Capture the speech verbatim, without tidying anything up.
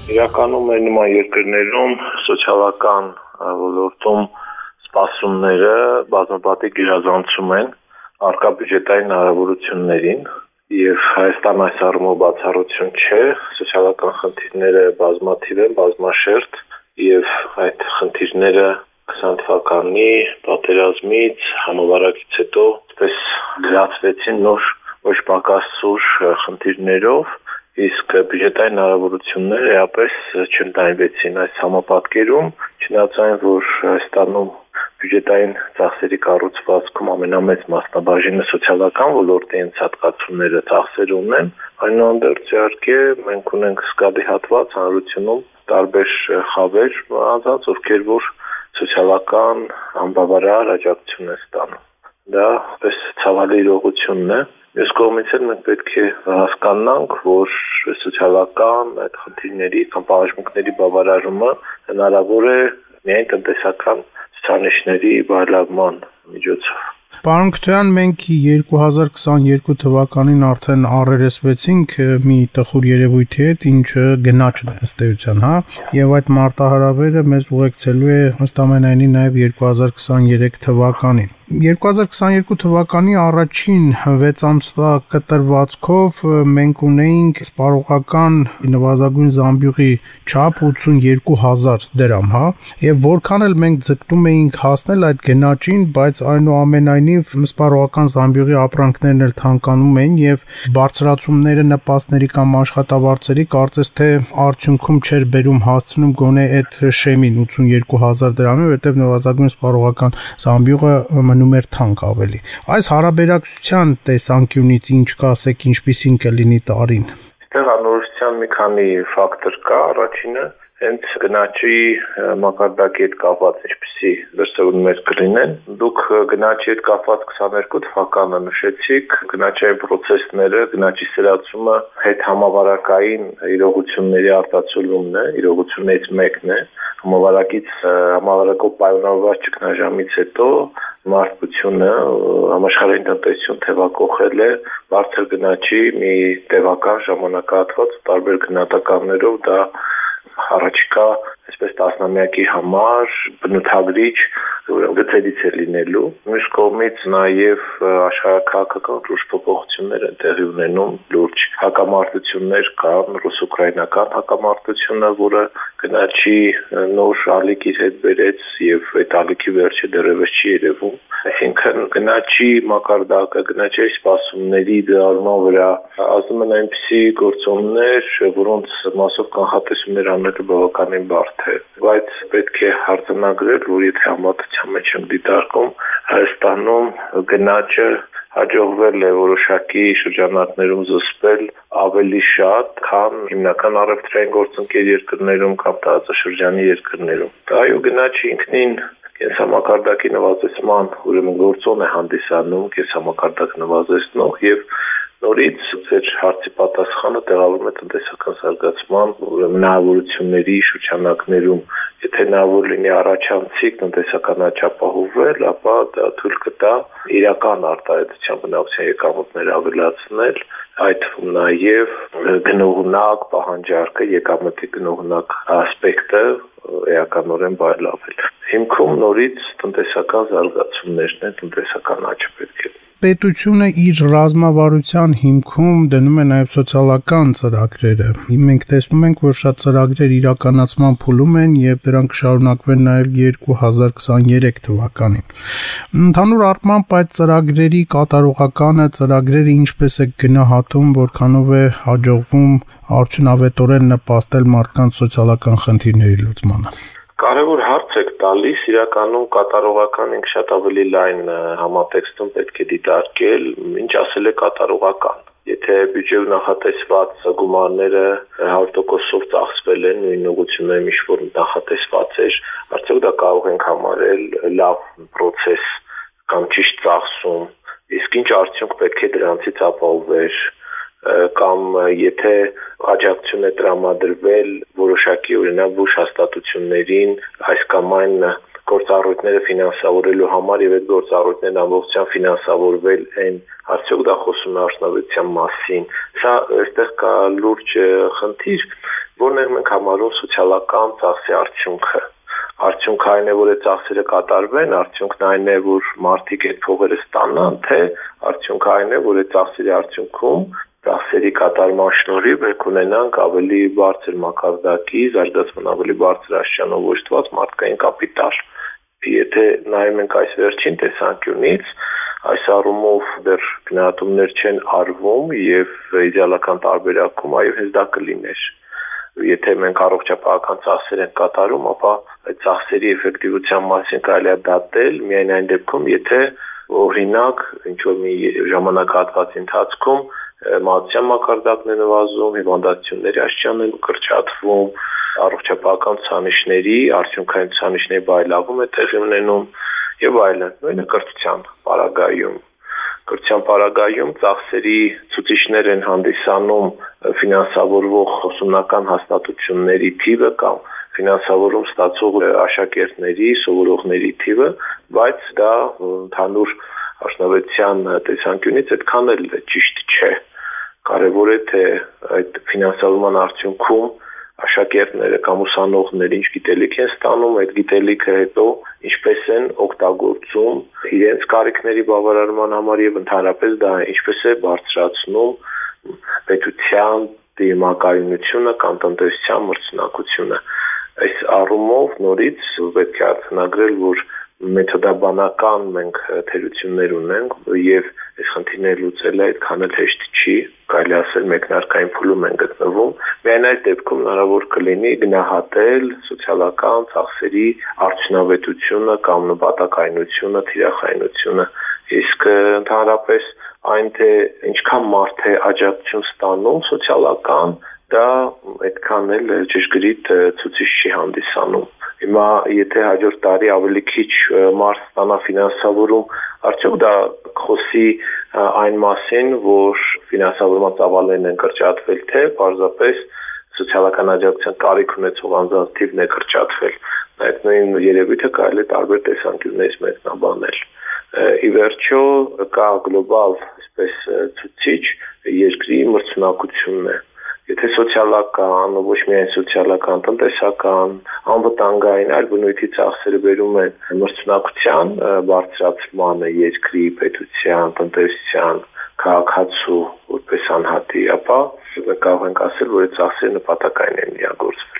Իրականում մեր նման երկրներում սոցիալական ոլորտում սպասումները բազմապատիկ գերազանցում են առկա բյուջետային հնարավորություններին եւ Հայաստան այս առումով բացառություն չէ, սոցիալական խնդիրները բազմաթիվ են, բազմաշերտ եւ այդ խնդիրները քսան թվականի պատերազմից համավարակից հետո այսպես լրացվեցին նոր ոչ պակաս սուր խնդիրներով, իսկ բյուջետային հնարավորությունները էապես չընդայնվեցին այս համապատկերում, չնայած այն, որ Հայաստանում բյուջետային ծախսերի կառուցվածքում ամենամեծ մասնաբաժինը սոցիալական ոլորտի ենթարկությունները ծախսեր ունեն, այնուհանդերձ իհարկե մենք ունենք զգալի հատված հանրությունում տարբեր խավեր անձանց, ովքեր որ սոցիալական անբավարար աջակցություն են ստանում։ Դա պես ցավալի իրողությունն է։ Մյուս կողմից էլ մենք պետք է հասկանանք, որ սոցիալական այդ խնդիրների կամ բաժանմունքների բավարարումը հնարավոր է միայն տնտեսական ցուցանիշների բարելավման միջոցով։ Պարոն Քթոյան, մենք երկու հազար քսաներկու թվականին արդեն առերեսվեցինք մի տխուր երևույթի հետ, ինչը գնաճն է ըստ էության, հա, եւ այդ մարտահրավերը մեզ ուղեկցելու է ըստ ամենայնի նաեւ երկու հազար քսաներեք թվականին։ երկու հազար քսաներկու թվականի առաջին վեց ամսվա կտրվածքով մենք ունեինք սպառողական նվազագույն զամբյուղի չափ ութսունյոթ հազար դրամ, հա, եւ որքան էլ մենք ձգտում էինք հասնել այդ գնաճին, բայց այնուամենայնիվ սպառողական զամբյուղի ապրանքներն էլ թանկանում էին եւ բարձրացումները նպաստների կամ աշխատավարձերի կարծես թե արդյունքում չէր բերում հասցնում գոնե այդ շեմին ութսունյոթ հազար դրամի, որովհետեւ նվազագույն սպառողական զամբյուղը մնում էր թանկ ավելի։ Այս հարաբերակցության տեսանկյունից ինչ կասեք, ինչպիսին կլինի տարին։ Այստեղ անորոշության մի քանի ֆակտոր կա, առաջինը հենց գնաճի մակարդակի հետ կապված ինչպիսի դրսևորումներ կլինեն։ Դուք գնաճի հետ կապված քսաներկու թվականը նշեցիք, գնաճային process-ները, գնաճի սրացումը հետ համավարակային իրողությունների արտացոլումն է, իրողություններից մեկն է։ Համավարակից համավարակով պայմանավորված ճգնաժամից հետո մարդկությունը համաշխարհային տնտեսություն թևակողել է բարձր գնաճի մի տևական ժամանակահատված տարբեր գնահատականներով դա առաջիկա այսպես տասնամյակի համար բնութագրիչ գծերից է լինելու։ Մյուս կողմից նաև աշխարհաքաղաքական լուրջ փոփոխություններ են տեղի ունենում, լուրջ հակամարտություններ կան, ռուս-ուկրաինական հակամարտությունը, որը գնաճի նոր ալիքի հետ բերեց եւ այդ ալիքի վերջը դեռևս չի երևում։ Այսինքն գնաճի մակարդակը, գնաճի սպասումների դրական վրա ազդում են այնպիսի գործոններ, որոնց մասով կանխատեսումներ անելը բավականին բարդ է, բայց պետք է հարցնագրել, որ եթե համատության մեջ եմ դիտարկում, Հայաստանում գնաճը հաջողվել է որոշակի շրջանակներում զսպել ավելի շատ, քան հիմնական առևտրային գործընկեր երկրներում կամ տարածաշրջանի երկրներում։ Այո, գնաճի ինքնին կենսամակարդակի նվազեցման ուրեմն գործոն է հանդիսանում, կենսամակարդակ նվազեցնող եւ նորից ձեր հարցի պատասխանը տեղավորվում է տնտեսական զարգացման հնարավորությունների շրջանակներում։ Եթե հնարավոր լինի առաջանցիկ տնտեսական աճ ապահովել, ապա դա թույլ կտա իրական արտահայտության բնակության եկամուտները ավելացնել, այդ թվում նաև գնողունակ պահանջարկը, եկամտի գնողունակ ասպեկտը էականորեն բարելավել։ Հիմքում նորից տնտեսական զարգացումներն են, տնտեսական աճը պետք է։ Պետությունը իր ռազմավարության հիմքում դնում է նաև սոցիալական ծրագրերը։ Մենք տեսնում ենք, որ շատ ծրագրեր իրականացման փուլում են եւ դրանք կշարունակվեն նաև երկու հազար քսաներեք թվականին։ Ընդհանուր առմամբ այդ ծրագրերի կատարողականը, ծրագրերը ինչպես է գնահատում, որքանով է հաջողվում արդյունավետորեն նպաստել մարդկանց սոցիալական խնդիրների լուծմանը։ Կարևոր հարց եք տալիս, իրականում կատարողական ինք շատ ավելի լայն համատեքստում պետք է դիտարկել, ինչ ասել է կատարողական։ Եթե բյուջեով նախատեսված գումարները հարյուր տոկոսով ծախսվել են, նույն ուղղություններում ինչ-որ նախատեսված էր, արդյոք դա կարող ենք համարել լավ process կամ ճիշտ ծախսում, իսկ ինչ արդյունք պետք է դրանցից ապահովեր, կամ եթե աջակցություն է տրամադրվել որոշակի օրինակ բուժ հաստատություններին այս կամ այն գործառույթները ֆինանսավորելու համար եւ այդ գործառույթներն ամբողջությամբ ֆինանսավորվել են, արդյոք դա խոսում է արդյունավետության մասին։ Սա այստեղ կա լուրջ խնդիր որն ենք մենք համարում սոցիալական ծախսի արդյունքը։ Արդյունքը այն է, որ այդ ծախսերը կատարվեն, արդյունքն այն է, որ մարդիկ այդ փողերը ստանան, թե արդյունքը այն է, որ այդ ծախսերի արդյունքում ծախսերի կատարման շնորհիվ մենք ունենանք ավելի բարձր մակարդակի, զարգացման ավելի բարձր աստիճանով օժտված մարդկային կապիտալ։ Եթե նայում ենք այս վերջին տեսանկյունից, այս առումով դեռ գնահատումներ չեն արվում եւ իդեալական տարբերակում այո հենց դա կլիներ։ Եթե մենք առողջապահական ծախսեր ենք կատարում, ապա այդ ծախսերի էֆեկտիվության մասին կարելի է դատել միայն այն դեպքում, եթե օրինակ ինչ-որ մի ժամանակահատվածի ընթացքում մահացության մակարդակն է նվազում, հիվանդությունների աստիճանն է կրճատվում, առողջապահական ցուցանիշների, արդյունքային ցուցանիշների բարելավում է տեղի ունենում եւ այլն։ Նույնը կրթության պարագայում Կրթության պարագայում ծախսերի ցուցիչներ են հանդիսանում ֆինանսավորվող ուսումնական հաստատությունների թիվը կամ ֆինանսավորում ստացող աշակերտների, սովորողների թիվը, բայց դա ընդհանուր արդյունավետության տեսանկյունից այդքան էլ ճիշտ չէ։ Կարևոր է թե այդ ֆինանսավորման արդյունքում աշակերտները կամ ուսանողները ինչ գիտելիք են ստանում, այդ գիտելիքը հետո ինչպես են օգտագործում իրենց կարիքների բավարարման համար եւ ընդհանրապես դա ինչպես է բարձրացնում պետության դիմակայունությունը կամ տնտեսության մրցունակությունը։ Այս առումով նորից պետք է արձանագրել, որ մեթոդաբանական մենք թերություններ ունենք եւ այս խնդիրները լուծելը այդքան էլ հեշտ չի, կարելի ասել մեկնարկային փուլում են գտնվում։ Միայն այդ դեպքում հնարավոր կլինի գնահատել սոցիալական ծախսերի արդյունավետությունը կամ նպատակայնությունը, թիրախայնությունը։ Իսկ ընդհանրապես այն թե ինչքան մարդ է աջակցություն ստանում սոցիալական, դա այդքան էլ ճշգրիտ ցուցիչ չի հանդիսանում։ Հիմա եթե հաջորդ տարի ավելի քիչ մարդ ստանա ֆինանսավորում, արդյոք դա խոսի այն մասին, որ ֆինանսավորման ծավալներն են կրճատվել, թե պարզապես սոցիալական աջակցության կարիք ունեցող անձանց թիվն է կրճատվել։ Այդ նույն երևույթը կարելի է տարբեր տեսանկյուններից մեկնաբանել։ Ի վերջո կա գլոբալ այսպես ցուցիչ երկրի մրցունակությունն է։ Եթե սոցիալական, ոչ միայն սոցիալական, տնտեսական, անվտանգային, այլ բնույթի ծախսերը բերում են մրցունակության բարձրացմանը երկրի, պետության, տնտեսության, քաղաքացու որպես անհատի, ապա կարող ենք ասել, որ այդ ծախսերը նպատակային են իրագործվել։